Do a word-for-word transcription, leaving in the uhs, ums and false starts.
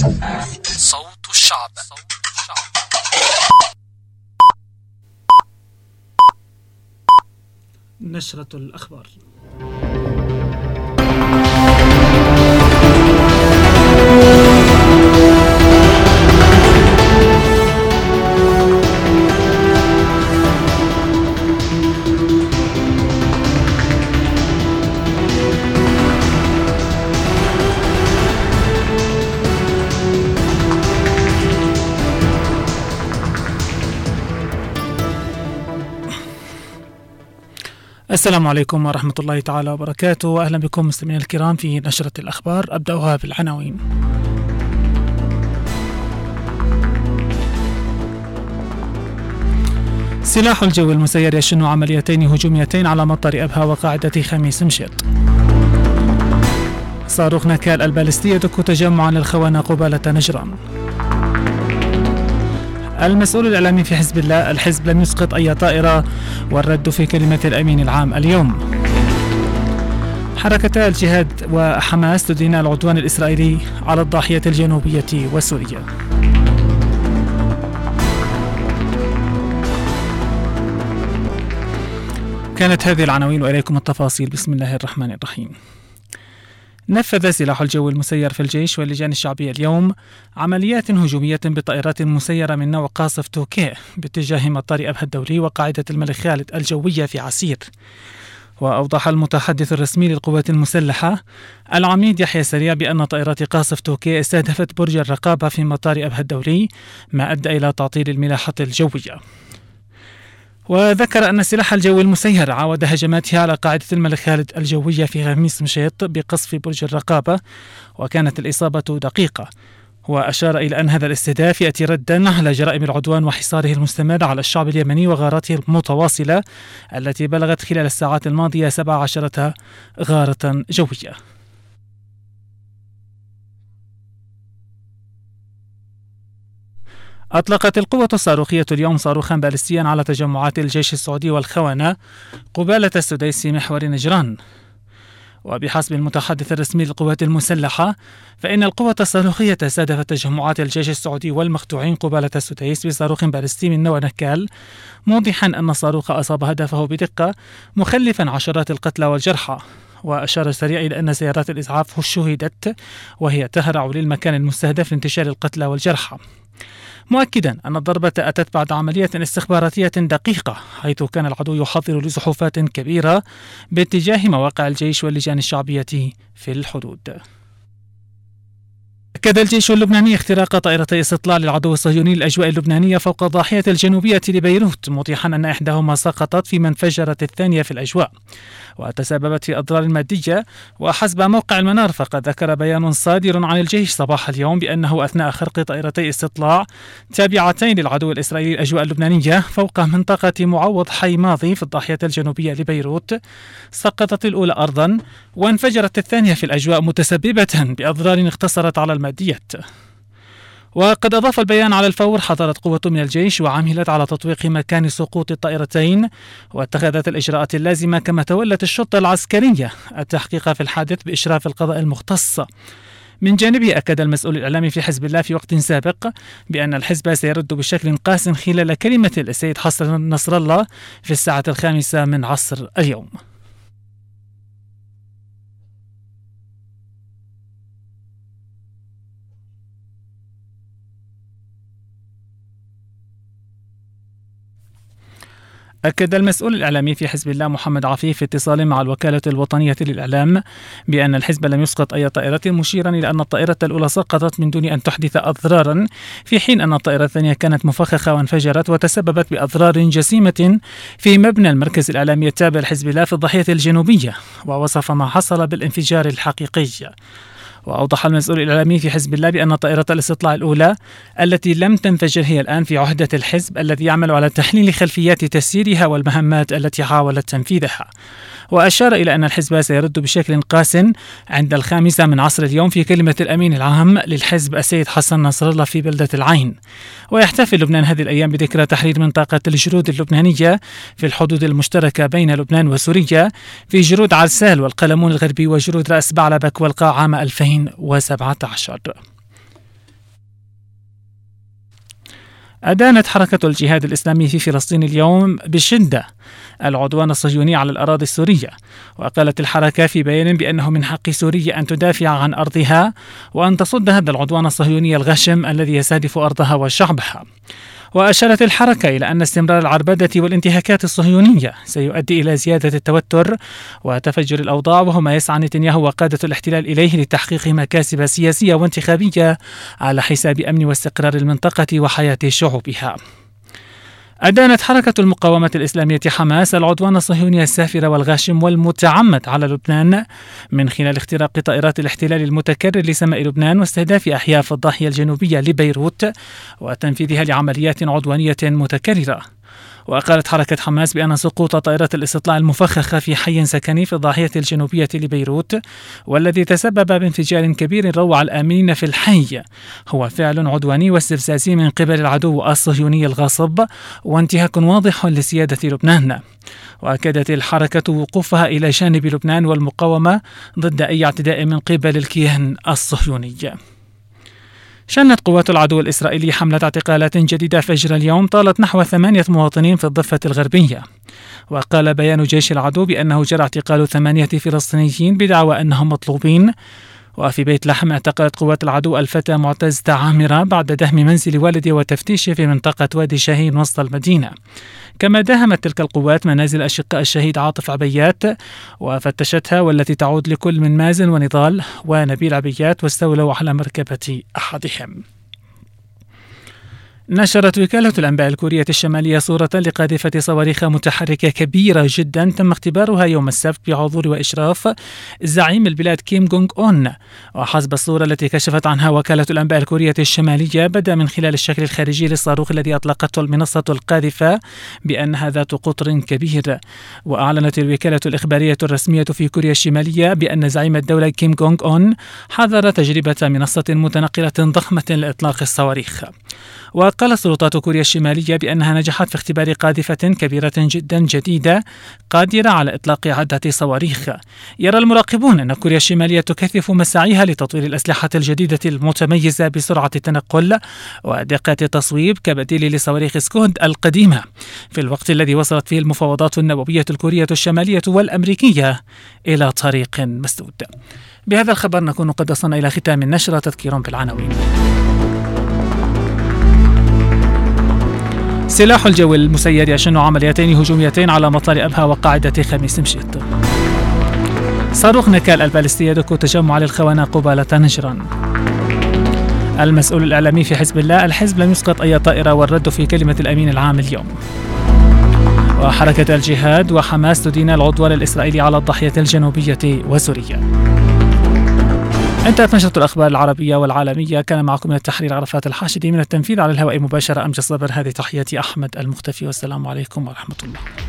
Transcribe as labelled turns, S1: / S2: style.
S1: صوت الشعب. نشرة الأخبار. السلام عليكم ورحمة الله تعالى وبركاته، وأهلا بكم مستمعينا الكرام في نشرة الأخبار. أبدأها بالعناوين. سلاح الجو المسير يشن عمليتين هجوميتين على مطار أبها وقاعدة خميس مشيط. صاروخ نكال البالستي يدك تجمعا للخونة قبالة نجران. المسؤول الإعلامي في حزب الله: الحزب لم يسقط أي طائرة، والرد في كلمة الأمين العام اليوم. حركتا الجهاد وحماس تدين العدوان الإسرائيلي على الضاحية الجنوبية وسوريا. كانت هذه العناوين وإليكم التفاصيل. بسم الله الرحمن الرحيم. نفذ سلاح الجو المسير في الجيش واللجان الشعبية اليوم عمليات هجومية بطائرات مسيرة من نوع قاصف توكيه باتجاه مطار أبها الدولي وقاعدة الملك خالد الجوية في عسير. وأوضح المتحدث الرسمي للقوات المسلحة العميد يحيى سريع بأن طائرات قاصف توكيه استهدفت برج الرقابة في مطار أبها الدولي، ما أدى إلى تعطيل الملاحة الجوية. وذكر أن سلاح الجو المسير عاود هجماتها على قاعدة الملك خالد الجوية في خميس مشيط بقصف برج الرقابة، وكانت الإصابة دقيقة. وأشار إلى أن هذا الاستهداف يأتي ردا على جرائم العدوان وحصاره المستمر على الشعب اليمني وغاراته المتواصلة التي بلغت خلال الساعات الماضية سبع عشرة غارة جوية. أطلقت القوة الصاروخية اليوم صاروخا باليستيا على تجمعات الجيش السعودي والخونة قبالة السديس في محور نجران. وبحسب المتحدث الرسمي للقوات المسلحة فإن القوة الصاروخية استهدفت تجمعات الجيش السعودي والمخدوعين قبالة السديس بصاروخ باليستي من نوع نكال، موضحا أن الصاروخ أصاب هدفه بدقة مخلفا عشرات القتلى والجرحى. وأشار سريع إلى أن سيارات الإسعاف شهدت وهي تهرع للمكان المستهدف لانتشار القتلى والجرحى، مؤكدا أن الضربة أتت بعد عملية استخباراتية دقيقة، حيث كان العدو يحضر لزحوفات كبيرة باتجاه مواقع الجيش واللجان الشعبية في الحدود. أكد الجيش اللبناني اختراق طائرتي استطلاع للعدو الصهيوني للأجواء اللبنانية فوق الضاحية الجنوبية لبيروت، موضحا أن إحداهما سقطت فيما انفجرت الثانية في الأجواء وتسببت في أضرار مادية. وحسب موقع المنار فقد ذكر بيان صادر عن الجيش صباح اليوم بأنه أثناء خرق طائرتي استطلاع تابعتين للعدو الإسرائيلي الأجواء اللبنانية فوق منطقة معوض حي ماضي في الضاحية الجنوبية لبيروت، سقطت الأولى أرضا وانفجرت الثانية في الأجواء متسببة بأضرار اقتصرت على الماديات. وقد أضاف البيان: على الفور حضرت قوة من الجيش وعملت على تطويق مكان سقوط الطائرتين واتخذت الإجراءات اللازمة، كما تولت الشرطة العسكرية التحقيق في الحادث بإشراف القضاء المختص. من جانبه أكد المسؤول الإعلامي في حزب الله في وقت سابق بأن الحزب سيرد بشكل قاس خلال كلمة السيد حسن نصر الله في الساعة الخامسة من عصر اليوم. أكد المسؤول الإعلامي في حزب الله محمد عفيف في اتصال مع الوكالة الوطنية للإعلام بأن الحزب لم يسقط أي طائرة، مشيرا إلى أن الطائرة الأولى سقطت من دون أن تحدث أضرارا، في حين أن الطائرة الثانية كانت مفخخة وانفجرت وتسببت بأضرار جسيمة في مبنى المركز الإعلامي التابع لحزب الله في الضاحية الجنوبية، ووصف ما حصل بالانفجار الحقيقي. وأوضح المسؤول الإعلامي في حزب الله بأن طائرة الاستطلاع الأولى التي لم تنفجر هي الآن في عهدة الحزب الذي يعمل على تحليل خلفيات تسييرها والمهمات التي حاولت تنفيذها. وأشار إلى أن الحزب سيرد بشكل قاس عند الخامسة من عصر اليوم في كلمة الأمين العام للحزب السيد حسن نصر الله في بلدة العين. ويحتفل لبنان هذه الأيام بذكرى تحرير منطقة الجرود اللبنانية في الحدود المشتركة بين لبنان وسوريا في جرود عرسال والقلمون الغربي وجرود رأس بعلبك والقاع عام ألفين وسبعة عشر. أدانت حركة الجهاد الإسلامي في فلسطين اليوم بشدة العدوان الصهيوني على الأراضي السورية، وقالت الحركة في بيان بأنه من حق سوريا أن تدافع عن أرضها وأن تصد هذا العدوان الصهيوني الغشم الذي يستهدف أرضها وشعبها. وأشارت الحركة إلى أن استمرار العربدة والانتهاكات الصهيونية سيؤدي إلى زيادة التوتر وتفجر الأوضاع، وهو ما يسعى نتنياهو وقادة الاحتلال إليه لتحقيق مكاسب سياسية وانتخابية على حساب أمن واستقرار المنطقة وحياة شعوبها. أدانت حركة المقاومة الإسلامية حماس العدوان الصهيوني السافر والغاشم والمتعمد على لبنان من خلال اختراق طائرات الاحتلال المتكرر لسماء لبنان واستهداف أحياء في الضاحية الجنوبية لبيروت وتنفيذها لعمليات عدوانية متكررة. وقالت حركة حماس بأن سقوط طائرات الاستطلاع المفخخة في حي سكني في الضاحية الجنوبية لبيروت والذي تسبب بانفجار كبير روع الآمنين في الحي هو فعل عدواني واستفزازي من قبل العدو الصهيوني الغاصب وانتهاك واضح لسيادة لبنان. وأكدت الحركة وقوفها إلى جانب لبنان والمقاومة ضد أي اعتداء من قبل الكيان الصهيوني. شنت قوات العدو الإسرائيلي حملة اعتقالات جديدة فجر اليوم طالت نحو ثمانية مواطنين في الضفة الغربية. وقال بيان جيش العدو بأنه جرى اعتقال ثمانية فلسطينيين بدعوى أنهم مطلوبين. وفي بيت لحم اعتقلت قوات العدو الفتى معتز تعامرة بعد دهم منزل والده وتفتيشه في منطقة وادي شاهين وسط المدينة. كما داهمت تلك القوات منازل أشقاء الشهيد عاطف عبيات وفتشتها، والتي تعود لكل من مازن ونضال ونبيل عبيات، واستولوا على مركبة أحدهم. نشرت وكالة الأنباء الكورية الشمالية صورة لقاذفة صواريخ متحركة كبيرة جدا تم اختبارها يوم السبت بحضور وإشراف زعيم البلاد كيم جونغ أون. وحسب الصورة التي كشفت عنها وكالة الأنباء الكورية الشمالية، بدأ من خلال الشكل الخارجي للصاروخ الذي أطلقته المنصة القاذفة بأنها ذات قطر كبير. وأعلنت الوكالة الإخبارية الرسمية في كوريا الشمالية بأن زعيم الدولة كيم جونغ أون حضر تجربة منصة متنقلة ضخمة لإطلاق الصواريخ. وقال السلطات كوريا الشمالية بأنها نجحت في اختبار قاذفة كبيرة جدا جديدة قادرة على إطلاق عدة صواريخ. يرى المراقبون أن كوريا الشمالية تكثف مساعيها لتطوير الأسلحة الجديدة المتميزة بسرعة التنقل ودقة التصويب كبديل لصواريخ سكود القديمة، في الوقت الذي وصلت فيه المفاوضات النووية الكورية الشمالية والأمريكية إلى طريق مسدود. بهذا الخبر نكون قد وصلنا إلى ختام النشرة. تذكير بالعناوين: سلاح الجو المسير يشن عمليتين هجوميتين على مطار أبها وقاعدة خميس مشيط. صاروخ نكال البالستي يدك تجمع للخونة قبالة نجران. المسؤول الإعلامي في حزب الله: الحزب لم يسقط أي طائرة، والرد في كلمة الأمين العام اليوم. وحركة الجهاد وحماس تدين العدوان الإسرائيلي على الضاحية الجنوبية وسوريا. انتهت نشرة الأخبار العربية والعالمية. كان معكم من التحرير عرفات الحاشدي، من التنفيذ على الهواء مباشرة أمجد صبر. هذه تحياتي أحمد المختفي، والسلام عليكم ورحمة الله.